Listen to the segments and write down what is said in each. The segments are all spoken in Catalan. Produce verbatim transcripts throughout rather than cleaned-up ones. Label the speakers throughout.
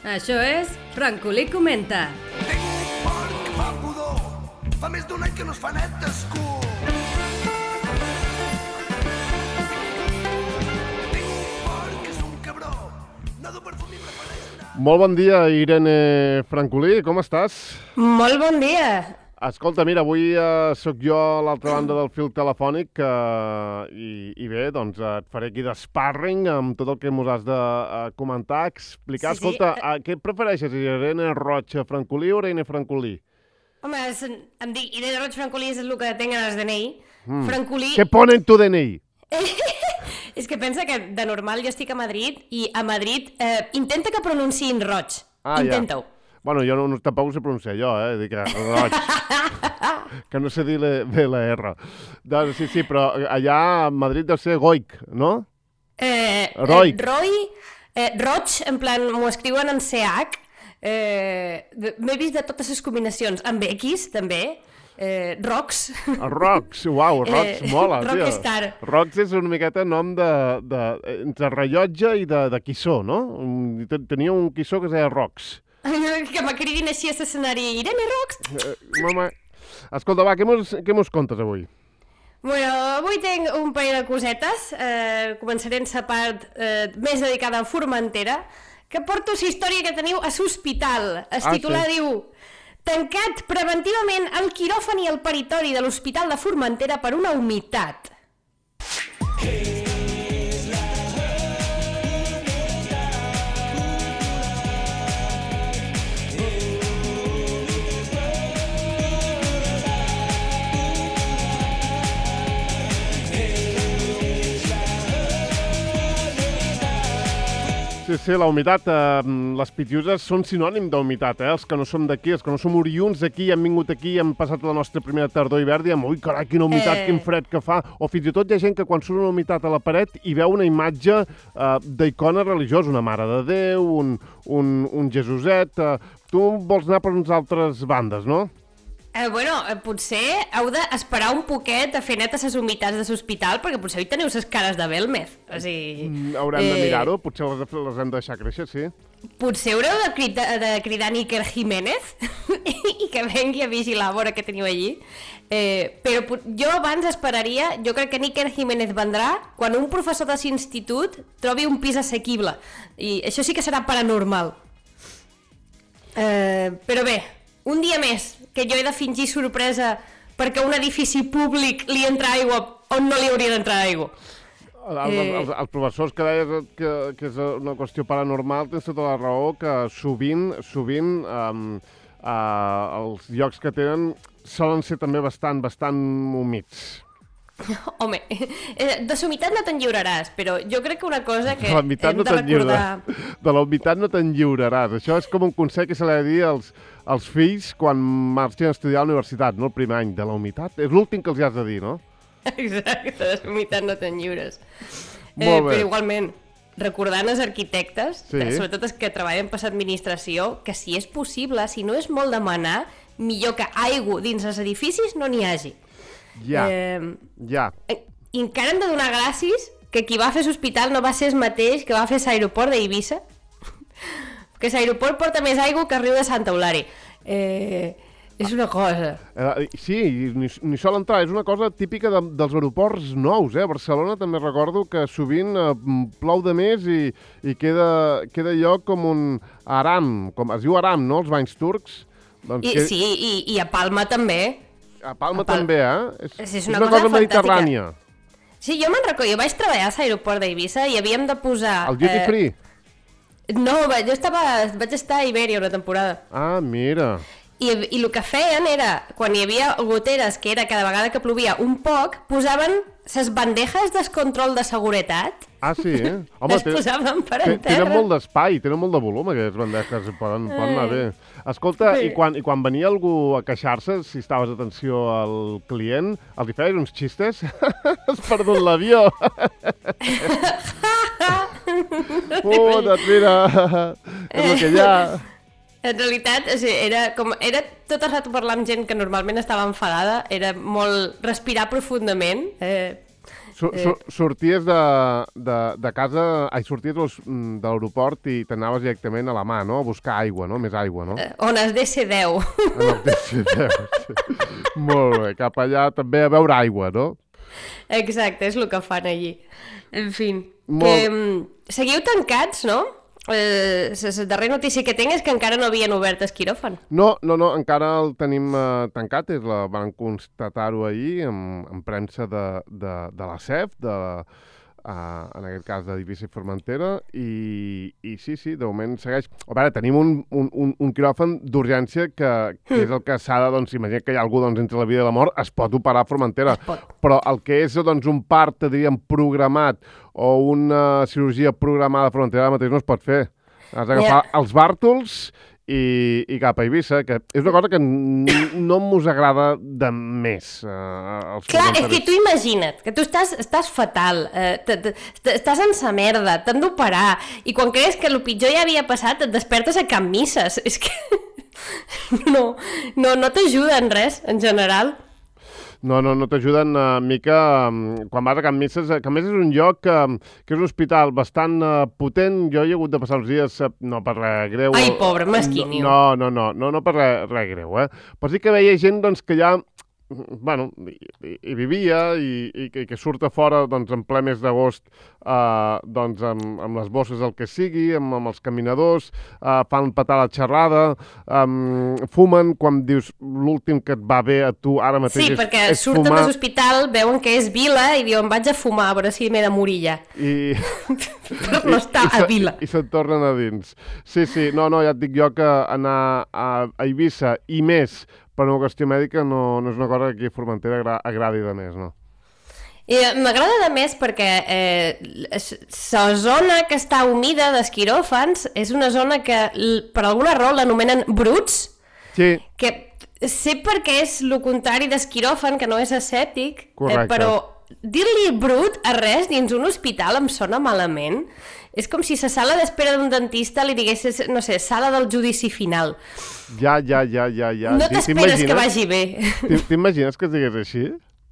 Speaker 1: Això és Francolí Comenta.
Speaker 2: Tinc un porc que fa pudor. Fa més d'un any que no es fa net d'escur. Tinc un porc que és un cabró. No du perfum ni prefereix anar.
Speaker 3: Molt bon dia, Irene Francolí, com estàs?
Speaker 4: Molt bon dia.
Speaker 3: Escolta, mira, avui eh, sóc jo a l'altra banda del fil telefònic eh, i, i bé, doncs eh, et faré aquí d'sparring amb tot el que mos has de eh, comentar, explicar.
Speaker 4: Sí, sí.
Speaker 3: Escolta, eh, què prefereixes, Irene Roig Francolí o Irene Francolí?
Speaker 4: Home, es, em dic Irene Roig Francolí, és el que tinc en el D N I.
Speaker 3: Mm.
Speaker 4: Francolí...
Speaker 3: Què pone en tu D N I?
Speaker 4: És que pensa que de normal jo estic a Madrid i a Madrid eh, intenta que pronunciïn Roig.
Speaker 3: Ah,
Speaker 4: Intenta-ho.
Speaker 3: Ja. Bueno, jo no, no tampoc ho sé pronunciar jo, eh? Dic que Roig. Que no sé dir la, bé la R. Doncs, sí, sí, però allà a Madrid deu ser Goic, no?
Speaker 4: Eh,
Speaker 3: Roig.
Speaker 4: Eh, Roy, eh, Roig, en plan, m'ho escriuen en C H. Eh, M'he vist de totes les combinacions. Amb X, també. Eh, Rox.
Speaker 3: El Rox, uau, Rox
Speaker 4: Eh,
Speaker 3: mola, tio.
Speaker 4: Rockstar.
Speaker 3: Rox és una miqueta nom de, de, entre rellotge i de, de quissó, no? Un- Tenia un quissó que es deia Rox.
Speaker 4: Que m'acridin així a l'escenari. Irene Rox.
Speaker 3: Eh, mama... Escolta, va, què mos, què mos contes avui?
Speaker 4: Bueno, avui tinc un parell de cosetes. Eh, començaré en la part eh, més dedicada a Formentera, que porto la història que teniu a l'hospital. Es
Speaker 3: Ah,
Speaker 4: titula,
Speaker 3: sí.
Speaker 4: diu... Tancat preventivament el quiròfan i el peritori de l'Hospital de Formentera per una humitat.
Speaker 3: Sí, sí, la humitat, eh, les pitiuses són sinònim d'humitat, eh? Els que no som d'aquí, els que no som oriunds d'aquí, hem vingut aquí, hem passat la nostra primera tardor hivern i diem, ui, carai, quina humitat,
Speaker 4: Eh.
Speaker 3: quin fred que fa. O fins i tot hi ha gent que quan surt una humitat a la paret i veu una imatge eh, d'icona religiosa, una Mare de Déu, un, un, un Jesuset... Eh, tu vols anar per unes altres bandes, no?
Speaker 4: Eh, bueno, eh, potser heu d'esperar un poquet a fer net a les humitats de l'hospital, perquè potser avui teniu les cares de Belmez. O sigui,
Speaker 3: Mm, Haurem de
Speaker 4: eh,
Speaker 3: mirar-ho, potser les, les hem de deixar créixer, sí.
Speaker 4: Potser haureu de cridar, de cridar Níker Jiménez i que vengui a vigilar a veure què teniu allí. Eh, però pot- jo abans esperaria, jo crec que Níker Jiménez vendrà quan un professor de l'institut trobi un pis assequible. I això sí que serà paranormal. Eh, però bé, un dia més que jo he de fingir sorpresa perquè a un edifici públic li entra aigua on no li hauria d'entrar aigua.
Speaker 3: El, el,
Speaker 4: Eh.
Speaker 3: els, els professors que deies que, que és una qüestió paranormal tens tota la raó que sovint, sovint um, uh, els llocs que tenen solen ser també bastant, bastant humits.
Speaker 4: Home, eh, de humitat no te'n lliuraràs, però jo crec que una cosa que
Speaker 3: De la humitat
Speaker 4: hem
Speaker 3: no
Speaker 4: de
Speaker 3: te'n
Speaker 4: recordar...
Speaker 3: lliuraràs. De la humitat no te'n lliuraràs. Això és com un consell que se li ha de dir als, als fills quan marxen a estudiar a la universitat, no el primer any. De la humitat és l'últim que els hi has de dir, no?
Speaker 4: Exacte, de humitat no te'n lliures.
Speaker 3: Molt
Speaker 4: Eh,
Speaker 3: bé.
Speaker 4: però igualment, recordant els arquitectes,
Speaker 3: Sí.
Speaker 4: eh, sobretot els que treballen per l'administració, que si és possible, si no és molt demanar, millor que aigua dins els edificis no n'hi hagi.
Speaker 3: Ja,
Speaker 4: Eh,
Speaker 3: ja.
Speaker 4: Eh, I encara hem de donar gràcies que qui va fer l'hospital no va ser el mateix que va fer l'aeroport d'Eivissa, que l'aeroport porta més aigua que el riu de Santa Eulària. Eh, és una cosa.
Speaker 3: Eh, sí, i ni, ni sol entrar. És una cosa típica de, dels aeroports nous, eh? A Barcelona també recordo que sovint eh, plou de més i, i queda, queda allò com un aram, com es diu aram, no?, els banys turcs. Doncs
Speaker 4: I,
Speaker 3: que,
Speaker 4: sí, i, i a Palma també.
Speaker 3: A Palma
Speaker 4: a Pal-
Speaker 3: també, eh? És,
Speaker 4: És- és
Speaker 3: és
Speaker 4: una
Speaker 3: una
Speaker 4: cosa
Speaker 3: cosa mediterrània.
Speaker 4: Sí, jo me'n recordo, jo vaig treballar a l'aeroport d'Eivissa i havíem de posar...
Speaker 3: El duty free?
Speaker 4: No, va- jo estava, vaig estar a Ibèria una temporada.
Speaker 3: Ah, mira.
Speaker 4: I, I el que feien era, quan hi havia goteres, que era cada vegada que plovia un poc, posaven les bandejes del control de seguretat.
Speaker 3: Ah, sí, eh?
Speaker 4: Les posaven per
Speaker 3: te-
Speaker 4: en terra.
Speaker 3: Tenen molt d'espai, tenen molt de volum, aquestes bandejes, poden, poden anar bé. Escolta,
Speaker 4: Sí.
Speaker 3: i quan, i quan venia algú a queixar-se, si estaves atenció al client, els hi feies uns xistes? Has perdut l'avió! Oh, doncs mira, és el que hi ha.
Speaker 4: En realitat, o sigui, era, com, era tot el rato parlar amb gent que normalment estava enfadada, era molt respirar profundament, eh,
Speaker 3: Sur, sur, sorties de, de, de casa, ai, sorties de l'aeroport i t'anaves directament a la mà, no? A buscar aigua, no? Més aigua, no?
Speaker 4: Eh, on es D C deu.
Speaker 3: En el D C deu, sí. Molt bé, cap allà també a beure aigua, no?
Speaker 4: Exacte, és el que fan allí. En fi,
Speaker 3: Molt...
Speaker 4: que um, seguiu tancats, no? Eh, la darrera notícia que tinc és que encara no havien obert el quiròfan.
Speaker 3: No, no, no, encara el tenim eh, tancat, és la, van constatar-ho ahir en, en premsa de, de, de la C E F, de, uh, en aquest cas d'Eivissa i Formentera, i, i sí, sí, de moment segueix. A veure, tenim un, un, un, un quiròfan d'urgència que, que és el que s'ha de, doncs, imaginar que hi ha algú doncs, entre la vida i la mort, es pot operar a Formentera. Però el que és doncs, un part, diríem, programat o una cirurgia programada a Formentera ara mateix no es pot fer. Has d'agafar yeah. els bàrtols i, i cap a Eivissa, que és una cosa que no mos agrada de més. Uh,
Speaker 4: Clar, és que tu imagina't, que tu estàs, estàs fatal, eh, t -t -t estàs en sa merda, t'han d'operar, i quan creus que el pitjor ja havia passat et despertes a Can Misses. És que no, no, no t'ajuda en res, en general.
Speaker 3: No, no, no t'ajuden una mica quan vas a Can Misses, que a més és un lloc que, que és un hospital bastant uh, potent. Jo hi he hagut de passar uns dies, no per res greu.
Speaker 4: Ai, pobre, mesquinyo.
Speaker 3: No, no, no, no, no per res, res greu, eh? Però sí que veia gent doncs, que ja bueno, hi, hi vivia i, i, i que surt a fora doncs, en ple mes d'agost eh, doncs, amb, amb les bosses del que sigui, amb, amb els caminadors, eh, fan petar la xerrada, eh, fumen quan dius l'últim que et va bé a tu ara mateix
Speaker 4: sí,
Speaker 3: és,
Speaker 4: perquè
Speaker 3: és
Speaker 4: surten
Speaker 3: fumar.
Speaker 4: de l'hospital, veuen que és vila i diuen vaig a fumar a veure si m'he de morir ja.
Speaker 3: I...
Speaker 4: Però no està
Speaker 3: I, i
Speaker 4: a vila.
Speaker 3: I se'n tornen a dins. Sí, sí, no, no, ja et dic jo que anar a, a Eivissa i més per una qüestió mèdica no, no és una cosa que aquí a Formentera agra agradi de més, no?
Speaker 4: M'agrada de més perquè eh, la zona que està humida dels quiròfans és una zona que per alguna raó l'anomenen bruts,
Speaker 3: sí.
Speaker 4: que sé perquè és el contrari del quiròfan, que no és asèptic, eh, però dir-li brut a res dins un hospital em sona malament. És com si la sala d'espera d'un dentista li diguessis, no sé, sala del judici final.
Speaker 3: Ja, ja, ja, ja, ja.
Speaker 4: No t'esperes que vagi bé.
Speaker 3: T'imagines que es digués així?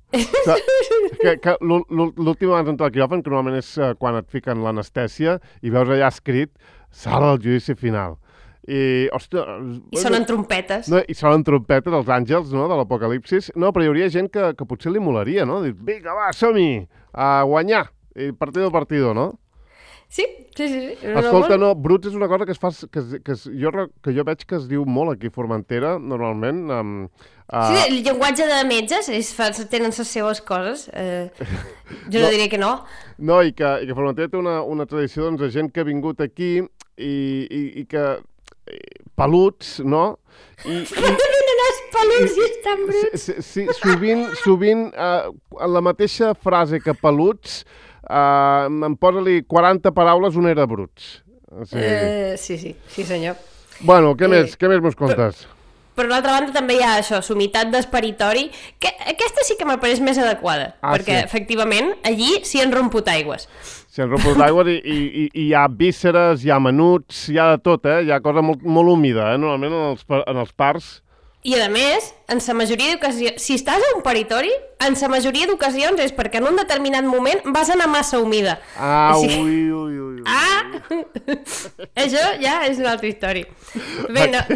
Speaker 3: que, que l'últim abans d'entrar al quiròfan, que normalment és quan et fiquen l'anestèsia i veus allà escrit sala del judici final. I, hòstia...
Speaker 4: I sonen trompetes.
Speaker 3: No, I sonen trompetes, els àngels, no?, de l'apocalipsis. No, però hi hauria gent que, que potser li molaria, no? Dir, vinga, va, som-hi, a guanyar, i partido partido, no?
Speaker 4: Sí, sí, sí. sí.
Speaker 3: Escolta, no, bruts és una cosa que es fa, que, es, que, es, jo, que jo veig que es diu molt aquí a Formentera, normalment. Um, uh...
Speaker 4: Sí, el llenguatge de metges és, tenen les seves coses. Uh, jo no, no diré que no.
Speaker 3: No, i que, i que Formentera té una, una tradició doncs, de gent que ha vingut aquí i, i, i que... peluts, no? I, i,
Speaker 4: els peluts i estan bruts.
Speaker 3: Sí, sí, sovint, sovint uh, en la mateixa frase que peluts, uh, em posa-li quaranta paraules, una era bruts.
Speaker 4: O sigui... uh, sí, sí, sí senyor.
Speaker 3: Bueno, què eh, més, què més mos
Speaker 4: Però,
Speaker 3: contes?
Speaker 4: però d'altra banda també hi ha això, sumitat d'esperitori, que aquesta sí que m'ha pareix més adequada, ah, perquè sí. efectivament allí s'hi han romput aigües.
Speaker 3: S'hi han romput aigües i, i, i hi ha vísceres, hi ha menuts, hi ha de tot, eh? Hi ha cosa molt, molt humida, eh? Normalment en els, en els parcs.
Speaker 4: I a més, en la majoria d'ocasions, si estàs a un peritori, en la majoria d'ocasions és perquè en un determinat moment vas anar massa humida.
Speaker 3: Ah, Així... ui, ui, ui, ui.
Speaker 4: Ah! Això ja és una altra història. Bé, no...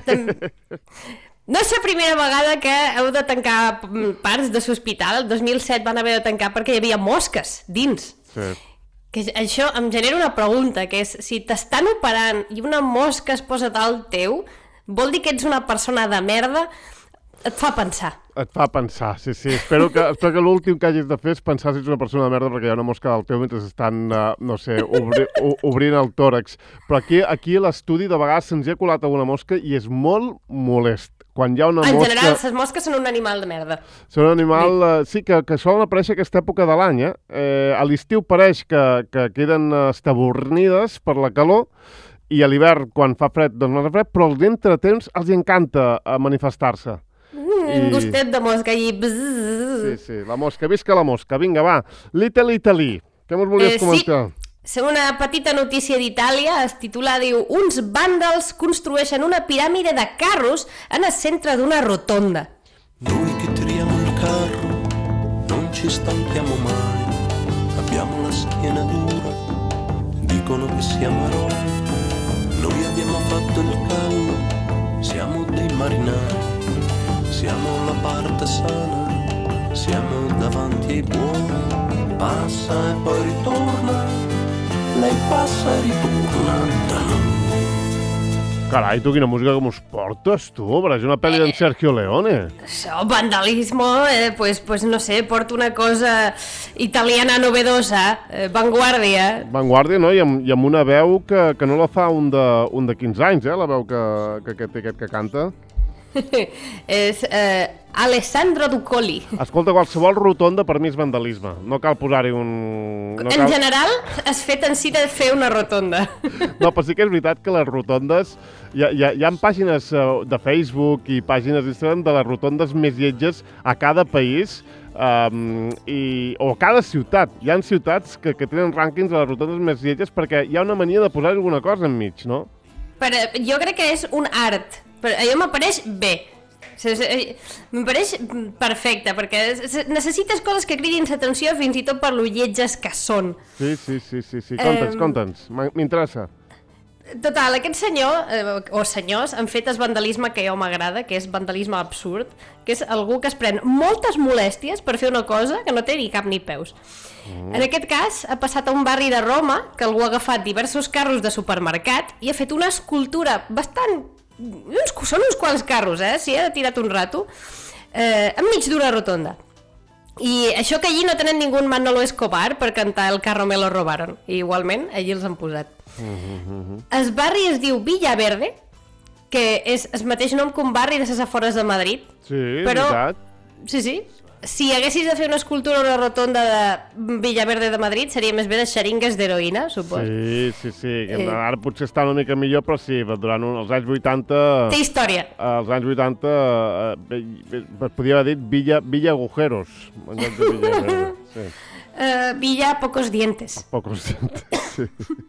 Speaker 4: No és la primera vegada que heu de tancar parts de l'hospital. El dos mil set van haver de tancar perquè hi havia mosques dins.
Speaker 3: Sí.
Speaker 4: Que això em genera una pregunta, que és, si t'estan operant i una mosca es posa dalt teu, vol dir que ets una persona de merda? Et fa pensar.
Speaker 3: Et fa pensar, sí, sí. Espero que, espero que l'últim que hagis de fer és pensar si ets una persona de merda perquè hi ha una mosca del teu mentre estan, uh, no sé, obri, obrint el tòrax. Però aquí, aquí a l'estudi de vegades se'ns hi ha colat alguna mosca i és molt molest. Quan hi ha una
Speaker 4: en
Speaker 3: mosca...
Speaker 4: general, les mosques són un animal de merda.
Speaker 3: Són un animal, sí, uh, sí que, que solen aparèixer aquesta època de l'any, eh? eh? A l'estiu pareix que, que queden estabornides per la calor i a l'hivern, quan fa fred, doncs no fa fred, però als entretemps els encanta manifestar-se.
Speaker 4: Mm, I... Un gustet de mosca i...
Speaker 3: Sí, sí, la mosca, visca la mosca. Vinga, va, Little Italy, què mos volies eh, comentar?
Speaker 4: Sí. Una petita notícia d'Itàlia es titula, diu, uns vàndals construeixen una piràmide de carros en el centre d'una rotonda.
Speaker 5: Noi che tiriamo il carro non ci stanchiamo mai, abbiamo la schiena dura, dicono che siamo eroi, noi abbiamo fatto il callo, siamo dei marinai, siamo la parte sana, siamo davanti ai buoni, passa e poi ritorna, lei passa e ritorna.
Speaker 3: Carai, tu, quina música com us portes, tu? Pareix una pel·li d'en Sergio Leone.
Speaker 4: Això, vandalismo, eh, pues, pues no sé, porto una cosa italiana novedosa, eh, vanguardia.
Speaker 3: Vanguardia, no? I amb, i amb una veu que, que no la fa un de, un de quinze anys, eh? La veu que, que, que té aquest que canta.
Speaker 4: És eh, Alessandro Duccoli.
Speaker 3: Escolta, qualsevol rotonda per mi és vandalisme. No cal posar-hi un... No
Speaker 4: en
Speaker 3: cal...
Speaker 4: general, has fet en si de fer una rotonda.
Speaker 3: No, però sí que és veritat que les rotondes... Hi ha, hi ha, hi ha pàgines de Facebook i pàgines d'Instagram de les rotondes més lletges a cada país um, i, o a cada ciutat. Hi ha ciutats que, que tenen rànquings de les rotondes més lletges perquè hi ha una mania de posar alguna cosa enmig, no?
Speaker 4: Però jo crec que és un art. Però allò m'apareix bé. M'apareix perfecte, perquè necessites coses que cridin l'atenció fins i tot per lo lletges que són.
Speaker 3: Sí, sí, sí, sí, sí. Conta'ns, um... conta'ns. M'interessa.
Speaker 4: Total, aquest senyor, eh, o senyors, han fet el vandalisme que jo m'agrada, que és vandalisme absurd, que és algú que es pren moltes molèsties per fer una cosa que no té ni cap ni peus. Mm. En aquest cas, ha passat a un barri de Roma, que algú ha agafat diversos carros de supermercat i ha fet una escultura bastant... Uns, són uns quants carros, eh? Si ha tirat un rato, eh, enmig d'una rotonda. I això que allí no tenen ningú Manolo Escobar per cantar El carro me lo robaron. I igualment, allí els han posat. Mm-hmm. El barri es diu Villaverde, que és el mateix nom que un barri de les afores de Madrid.
Speaker 3: Sí,
Speaker 4: però,
Speaker 3: veritat.
Speaker 4: Sí, sí. Si haguessis de fer una escultura a una rotonda de Villaverde de Madrid, seria més bé de xeringues d'heroïna, suposo.
Speaker 3: Sí, sí, sí.
Speaker 4: Eh.
Speaker 3: Ara potser està una mica millor, però sí, durant un, els anys vuitanta...
Speaker 4: Té història.
Speaker 3: Els anys vuitanta eh, es podia haver dit Villa, Villa Agujeros, en lloc de Villaverde. Sí.
Speaker 4: Uh, Villa Pocos Dientes.
Speaker 3: Pocos Dientes, sí.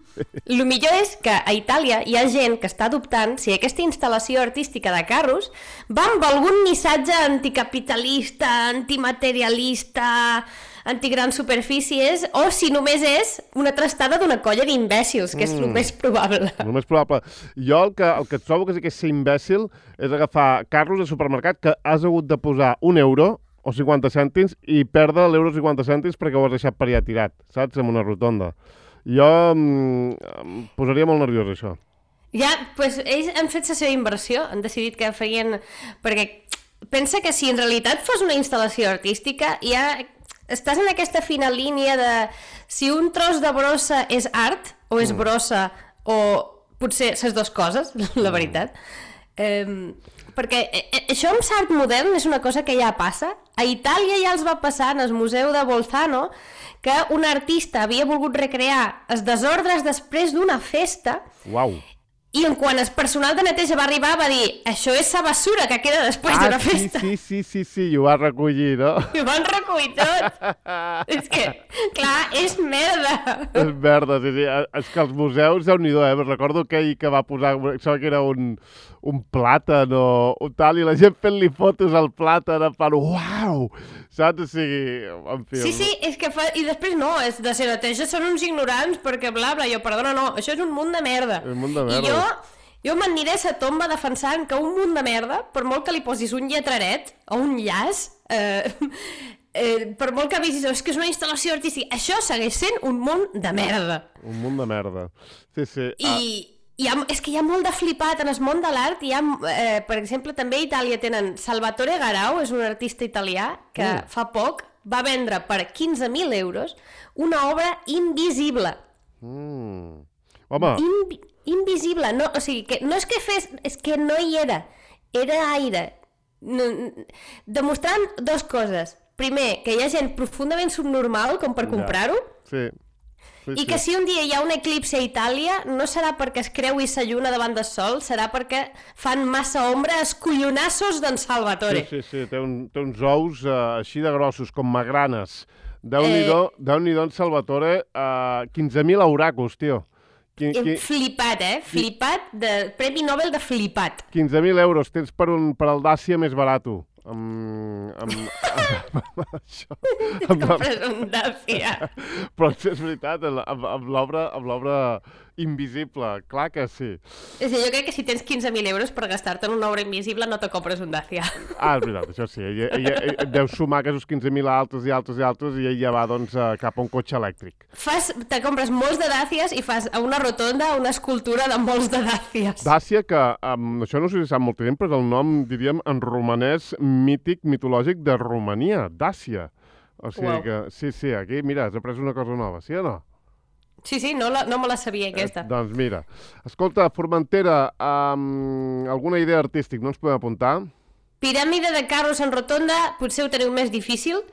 Speaker 4: El millor és que a Itàlia hi ha gent que està adoptant si aquesta instal·lació artística de carros va amb algun missatge anticapitalista, antimaterialista, antigrans superfícies, o si només és una trastada d'una colla d'imbècils, que és el mm. més probable.
Speaker 3: El més probable. Jo el que, el que trobo que sí que és ser imbècil és agafar carros de supermercat que has hagut de posar un euro o cinquanta cèntims i perdre l'euro cinquanta cèntims perquè ho has deixat per allà tirat, saps? En una rotonda. Jo mm, em posaria molt nerviós, això.
Speaker 4: Ja, doncs pues, ells han fet la seva inversió, han decidit que farien... Perquè pensa que si en realitat fos una instal·lació artística, ja estàs en aquesta fina línia de si un tros de brossa és art, o és mm. brossa, o potser les dues coses, la veritat. Mm. Eh, perquè això amb l'art modern és una cosa que ja passa. A Itàlia ja els va passar en el Museu de Bolzano que un artista havia volgut recrear els desordres després d'una festa.
Speaker 3: Uau.
Speaker 4: I en quan el personal de neteja va arribar va dir això és la basura que queda després
Speaker 3: ah,
Speaker 4: d'una
Speaker 3: sí,
Speaker 4: festa.
Speaker 3: Sí, sí, sí, sí, i ho va recollir, no?
Speaker 4: I ho van recollir tot. És que, clar, és merda.
Speaker 3: És merda, sí, sí. És que els museus, déu-n'hi-do, eh? Recordo aquell que va posar, sembla que era un, un plàtan o un tal, i la gent fent-li fotos al plàtan, en plan, uau! Saps? O sigui, en fi...
Speaker 4: Sí, sí, és que fa... I després no, és de ser neteja, són uns ignorants perquè bla, bla, jo, perdona, no, això és un munt de merda.
Speaker 3: Un munt de merda.
Speaker 4: I jo, jo m'aniré a sa tomba defensant que un munt de merda, per molt que li posis un lletraret o un llaç, eh, eh, per molt que avisis, és que és una instal·lació artística, això segueix sent un munt de merda.
Speaker 3: Un munt de merda. Sí, sí.
Speaker 4: I... Ah. Hi ha, és que hi ha molt de flipat en el món de l'art. Hi ha, eh, per exemple, també a Itàlia tenen Salvatore Garau, és un artista italià que mm. fa poc va vendre per quinze mil euros una obra invisible.
Speaker 3: Mm. Home...
Speaker 4: Invi invisible. No, o sigui, que no és que fes... És que no hi era. Era aire. No, demostrant dues coses. Primer, que hi ha gent profundament subnormal com per comprar-ho.
Speaker 3: Sí. Sí,
Speaker 4: I
Speaker 3: sí.
Speaker 4: que si un dia hi ha un eclipsi a Itàlia no serà perquè es creui sa lluna davant del sol, serà perquè fan massa ombra els collonassos d'en Salvatore.
Speaker 3: Sí, sí, sí, té, un, té uns ous uh, així de grossos, com magranes. Déu-n'hi-do, eh... Déu-n'hi-do en Salvatore, uh, quinze mil auracos, tio. Qui, qui...
Speaker 4: Flipat, eh? Flipat, de Premi Nobel de flipat.
Speaker 3: quinze mil euros tens per, un, per el Dacia més barato. Amb, amb, amb, això.
Speaker 4: Et compres un Dacia.
Speaker 3: Però és veritat, amb, amb l'obra amb l'obra invisible, clar que sí.
Speaker 4: És a dir, jo crec que si tens quinze mil euros per gastar-te en una obra invisible no te compres un Dacia.
Speaker 3: Ah, és veritat, això sí. Ella, ella, ella deu sumar aquests quinze mil altres i altres i altres i ella va doncs, cap a un cotxe elèctric.
Speaker 4: Fas, te compres molts de Dacias i fas a una rotonda una escultura de molts de Dacias.
Speaker 3: Dàcia, que um, això no sé si sap molta gent, però és el nom, diríem, en romanès mític, mitològic de Romania, Dàcia. O sigui
Speaker 4: Uau.
Speaker 3: que, sí, sí, aquí, mira, has après una cosa nova, sí o no?
Speaker 4: Sí, sí, no, la, no me la sabia, aquesta.
Speaker 3: Eh, doncs mira, escolta, Formentera, um, alguna idea artística, no ens podem apuntar?
Speaker 4: Piràmide de carros en rotonda, potser ho teniu més difícil,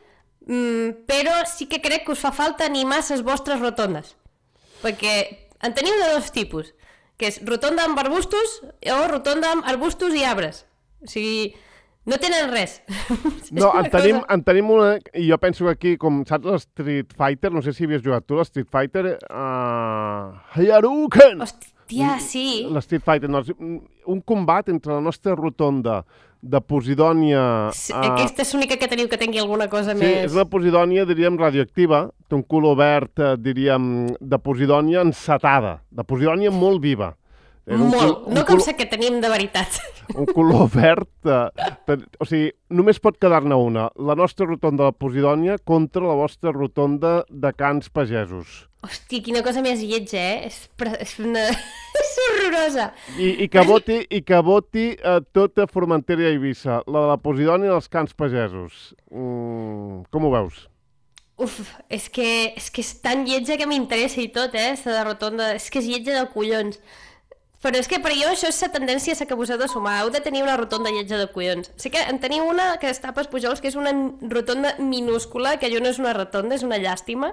Speaker 4: mm, però sí que crec que us fa falta animar les vostres rotondes. Perquè en teniu de dos tipus, que és rotonda amb arbustos o rotonda amb arbustos i arbres. O sigui, no tenen res.
Speaker 3: No, en tenim, en tenim una, i jo penso que aquí, com saps l'Street Fighter, no sé si havies jugat tu, l'Street Fighter, uh, Hadouken!
Speaker 4: Hòstia, sí.
Speaker 3: L'Street Fighter, no, un combat entre la nostra rotonda de Posidònia...
Speaker 4: Sí, aquesta és l'única que teniu que tingui alguna cosa
Speaker 3: Sí,
Speaker 4: més...
Speaker 3: és una Posidònia, diríem, radioactiva, té un color verd, eh, diríem, de Posidònia encetada, de Posidònia molt viva. Era un
Speaker 4: Molt,
Speaker 3: col- un
Speaker 4: no com
Speaker 3: color-
Speaker 4: sa que tenim de veritat.
Speaker 3: Un color verd, eh, per, o sigui, només pot quedar-ne una. La nostra rotonda de Posidònia contra la vostra rotonda de Cans Pagesos.
Speaker 4: Hòstia, quina cosa més lletja, eh? És, pre... és, una... és horrorosa.
Speaker 3: I, i que voti, i que voti eh, tota Formentera i Eivissa, la de la Posidònia i els Cans Pagesos. Mm, com ho veus?
Speaker 4: Uf, és que, és que és tan lletja que m'interessa i tot, eh? Esta de rotonda, és que és lletja de collons. Però és que per jo això és la tendència a que vos heu de sumar. Heu de tenir una rotonda lletja de collons. Sé que en teniu una que està a Pas Pujols, que és una rotonda minúscula, que allò no és una rotonda, és una llàstima.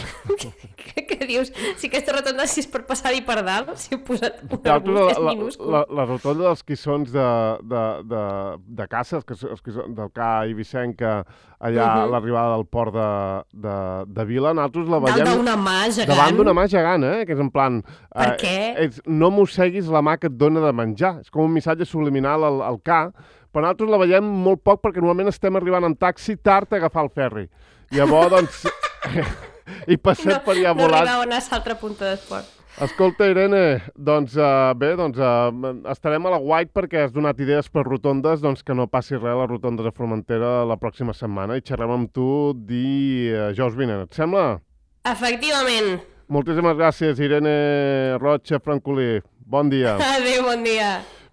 Speaker 4: que, que dius, si aquesta rotonda si és per passar-hi per dalt, si heu posat un arbust,
Speaker 3: la,
Speaker 4: és
Speaker 3: la,
Speaker 4: minúscul.
Speaker 3: la, la rotonda dels quissons de, de, de, de caça, els, quiss- els quissons del Ca Eivissenca, allà a
Speaker 4: Mhm.
Speaker 3: l'arribada del port de, de, de Vila, nosaltres la
Speaker 4: Dalt
Speaker 3: veiem
Speaker 4: d'una mà gegant.
Speaker 3: davant d'una mà gegant, eh? Que és en plan...
Speaker 4: Per
Speaker 3: eh,
Speaker 4: què?
Speaker 3: És, no mosseguis la mà que et dona de menjar. És com un missatge subliminal al, al Ca, però nosaltres la veiem molt poc perquè normalment estem arribant amb taxi tard a agafar el ferri. Llavors, doncs... I passem
Speaker 4: no,
Speaker 3: per allà
Speaker 4: no
Speaker 3: volant.
Speaker 4: arribeu a anar a l'altre punta d'esport.
Speaker 3: Escolta, Irene, doncs uh, bé, doncs uh, estarem a la White perquè has donat idees per rotondes, doncs que no passi res a les rotondes de Formentera la pròxima setmana i xerrem amb tu dijous vinent. Et sembla?
Speaker 4: Efectivament.
Speaker 3: Moltíssimes gràcies, Irene Rocha Francolí. Bon dia.
Speaker 4: Adéu, bon dia.